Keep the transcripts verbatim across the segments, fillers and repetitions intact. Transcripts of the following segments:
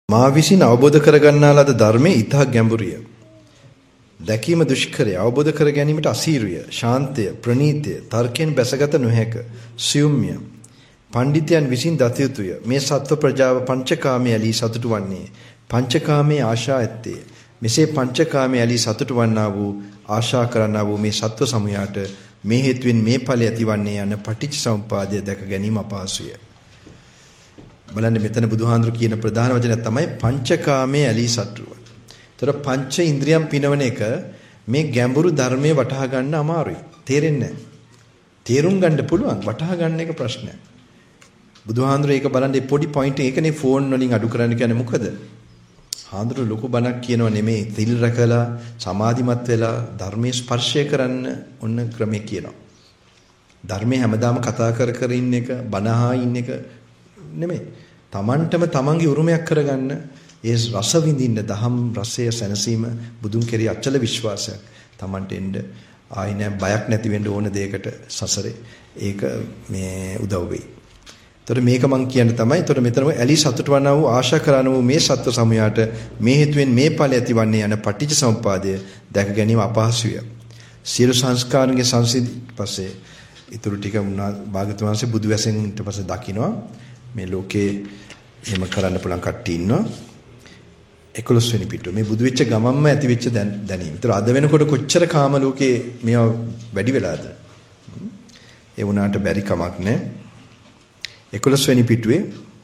මා විසින් අවබෝධ කරගන්නා ලද ධර්මයේ ඊතා ගැඹුරිය. දැකීම දුෂ්කරය, අවබෝධ කර ගැනීමට අසීරුය, ශාන්තය, ප්‍රණීතය, තර්කයෙන් බැසගත නොහැක, සියුම්ය. පඬිතයන් විසින් දත යුතුය. මේ සත්ව ප්‍රජාව පංචකාමයේ ඇලී සතුටු වන්නේ. පංචකාමයේ ආශා ඇත්තේ. මෙසේ පංචකාමයේ ඇලී සතුටු වන්නා වූ ආශා කරන්නා වූ මේ සත්ව සමූහයට මේ හේතුවෙන් මේ ඵලය ඇතිවන්නේ යන පටිච්චසමුපාදය දැක ගැනීම අපහසුය. බලන්න මෙතන බුදුහාඳුර කියන ප්‍රධාන වචනය තමයි පංචකාමයේ ඇලී සතුටුව. ඒතර පංච ඉන්ද්‍රියම් පිනවන එක මේ ගැඹුරු ධර්මයේ වටහා ගන්න අමාරුයි. තේරෙන්නේ නැහැ. තේරුම් ගන්න පුළුවන් වටහා ගන්න එක ප්‍රශ්නයක්. බුදුහාඳුර ඒක බලන්න පොඩි පොයින්ට් එකනේ ෆෝන් වලින් අඩු කරන්න කියන්නේ මොකද? හාඳුර ලොකු බණක් කියනව නෙමෙයි. තිල් රැකලා සමාධිමත් වෙලා ධර්මයේ ස්පර්ශය කරන්න ඔන්න ක්‍රමේ කියනවා. ධර්මයේ හැමදාම කතා කර කර ඉන්න එක, බණහා ඉන්න එක නෙමෙයි. තමන්ටම තමන්ගේ උරුමයක් කරගන්න ඒ රස විඳින්න දහම් රසය සැනසීම බුදුන් කෙරෙහි අචල විශ්වාසයක් තමන්ට එන්න ආයි නෑ බයක් නැති වෙන්න ඕන දෙයකට සසරේ ඒක මේ උදව් වෙයි. ඒතර මේක මම කියන්න තමයි. ඒතර මෙතනම ඇලි සතුට වන්නා වූ ආශා කරන වූ මේ සත්ව සමූහයට මේ හේතුවෙන් මේ ඵලය ඇතිවන්නේ යන පටිච්ච සමුපාදය දැක ගැනීම අපහසුය. සියලු සංස්කාරන්ගේ සංසිද්ධ පස්සේ ඊටු ටික වුණා භාගතුන් වහන්සේ බුදු වැසෙන් ඊට පස්සේ දකින්නවා මේ ලෝකේ එහෙම කරන්න පුළුවන් කට්ටිය ඉන්නවා. එකොළොස් වෙනි පිටුව මේ බුදු වෙච්ච ගමම්ම ඇති වෙච්ච දැනීම. ඒතර අද වෙනකොට කොච්චර කාම ලෝකේ මේවා වැඩි වෙලාද? ඒ වුණාට බැරි කමක් නැහැ. එකොළොස් වෙනි පිටුවේ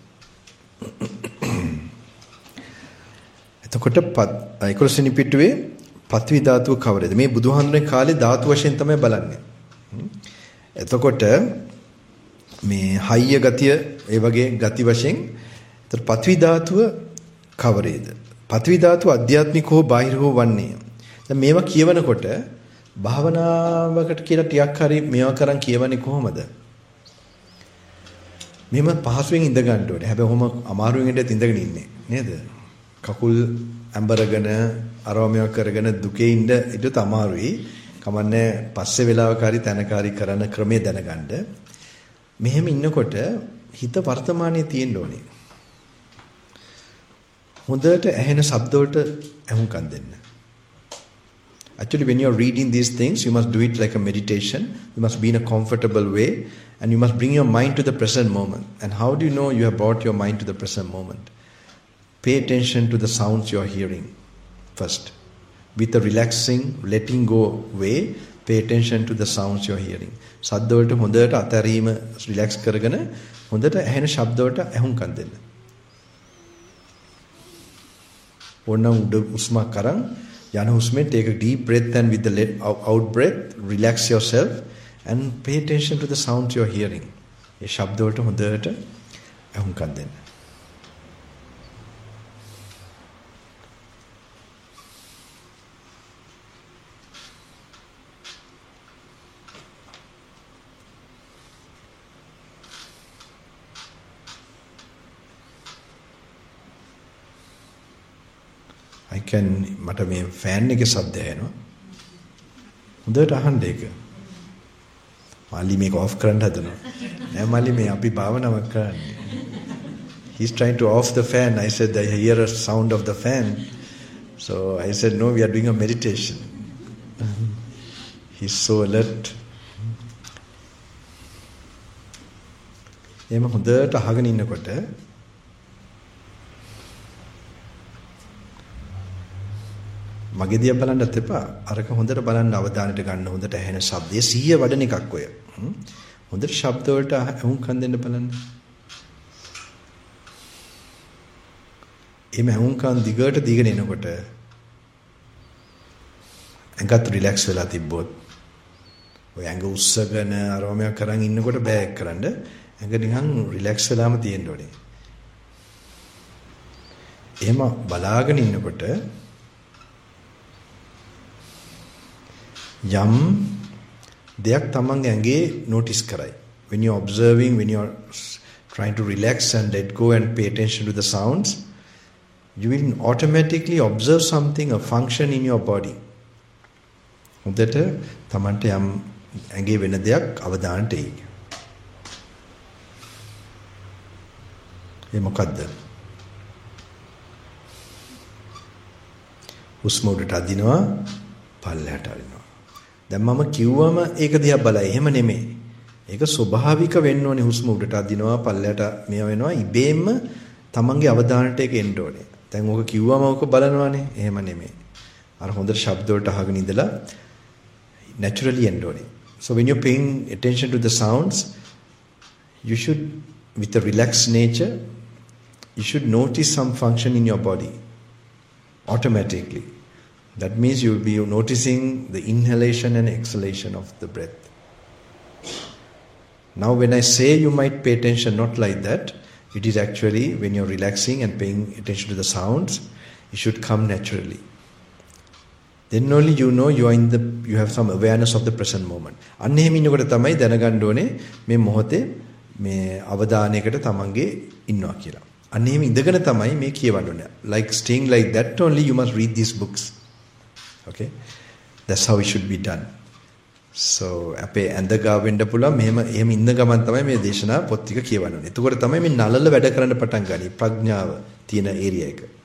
එතකොට එකොළොස් වෙනි පිටුවේ පත්වි ධාතුව කවරද? මේ බුදුහාමුදුරනේ කාලේ ධාතු වශයෙන් තමයි බලන්නේ. එතකොට මේ හයිය ගතිය ඒ වගේ ගති වශයෙන් එතකොට පත්වි ධාතුව කවරේද? පත්වි ධාතුව අධ්‍යාත්මික හෝ බාහිර හෝ වන්නේ. දැන් මේවා කියවනකොට භාවනාවකට කියලා ටිකක් හරි මේවා කරන් කියවන්නේ කොහොමද? මෙහෙම පහසුවෙන් ඉඳ ගන්න ඕනේ. හැබැයි ඔහොම අමාරුවෙන් ඉඳ ඉඳගෙන ඉන්නේ නේද? කකුල් ඇඹරගෙන අරවමිය කරගෙන දුකේ ඉඳ ඉඳ අමාරුයි. කමන්නේ පස්සේ වෙලාවක හරි තැනක හරි කරන ක්‍රමය දැනගන්න. මෙහෙම ඉන්නකොට හිත වර්තමානයේ තියෙන්න ඕනේ. හොඳට ඇහෙන ශබ්ද වලට අහුම්කම් දෙන්න. Actually, when you're reading these things, you must do it like a meditation. You must be in a comfortable way, and you must bring your mind to the present moment. And how do you know you have brought your mind to the present moment? Pay attention to the sounds you are hearing first. With a relaxing, letting go way, pay attention to the sounds you are hearing. ශබ්ද වලට හොඳට අතරීම relax කරගෙන හොඳට ඇහෙන ශබ්ද වලට අහුම්කම් දෙන්න. ඕන උඩ උස්මක් කරන් යන හුස්මෙන් take a deep breath and with the let, out breath relax yourself and pay attention to the sounds you are hearing. ඒ ශබ්ද වලට හොඳට අහුම්කම් දෙන්න. I can මට මේ ෆෑන් එකේ ශබ්දය එනවා. හොඳට අහන්න ඒක. මාලි මේක ඔෆ් කරන්න හදනවා. නෑ මාලි මේ අපි භාවනාවක් කරන්නේ. He's trying to off the fan. I said I hear a sound of the fan. So I said no, we are doing a meditation. He's so alert. එම හොඳට අහගෙන ඉන්නකොට මගේ දිහා බලන්නත් එපා. අරක හොඳට බලන්න අවධානයට ගන්න හොඳට ඇහෙන ශබ්දයේ සිහිය වඩන එකක් ඔය. හොඳට ශබ්ද වලට අහුම්කම් දෙන්න බලන්න. එimhe අහුම්කම් දිගට දිගට එනකොට ඇඟත් රිලැක්ස් වෙලා තිබ්බොත් ඔය ඇඟ උස්සගෙන අරෝමයක් කරන් ඉන්නකොට බෑක් කරන්න ඇඟ නිකන් රිලැක්ස් වෙලාම තියෙන්න ඕනේ. එහෙම බලාගෙන ඉන්නකොට යම් දෙයක් තමන්ගේ ඇඟේ notice කරයි. When you're observing, when you're trying to relax and let go and pay attention to the sounds, you will automatically observe something, a function in your body. හොඳට තමන්ට යම් ඇඟේ වෙන දෙයක් අවධානයට එයි. ඒ මොකද්ද? හුස්ම උඩට අදිනවා පල්ලයට අරිනවා. දැන් මම කිව්වම ඒක දිහා බලයි. එහෙම නෙමෙයි. ඒක ස්වභාවික වෙන්න ඕනේ. හුස්ම උඩට අදිනවා පල්ලයට මේ වෙනවා ඉබේම තමන්ගේ අවධානයට ඒක එන්න ඕනේ. දැන් ඕක කිව්වම ඕක බලනවානේ. එහෙම නෙමෙයි. අර හොඳට ශබ්ද වලට අහගෙන ඉඳලා naturally end on it. So when you're paying attention to the sounds, you should, with a relaxed nature, you should notice some function in your body automatically. That means you'll be noticing the inhalation and exhalation of the breath. Now when I say you might pay attention, not like that, it is actually when you're relaxing and paying attention to the sounds, it should come naturally. Then only you know you are in the, you have some awareness of the present moment. අන්න එහෙම ඉන්නකොට තමයි දැනගන්න ඕනේ මේ මොහොතේ මේ අවධානයකට තමන්ගේ ඉන්නවා කියලා. අන්න එහෙම ඉඳගෙන තමයි මේ කියවන්න ඕනේ. Like staying like that only you must read these books. Okay? That's how it should be done. So අපේ ඇඳ ගාව වෙන්න පුළුවන් මෙහෙම එහෙම ඉන්න ගමන් තමයි මේ දේශනා පොත් ටික කියවන්න ඕනේ. එතකොට තමයි මේ නලල වැඩ කරන්න පටන් ගන්නේ ප්‍රඥාව තියෙන ඒරියා එක.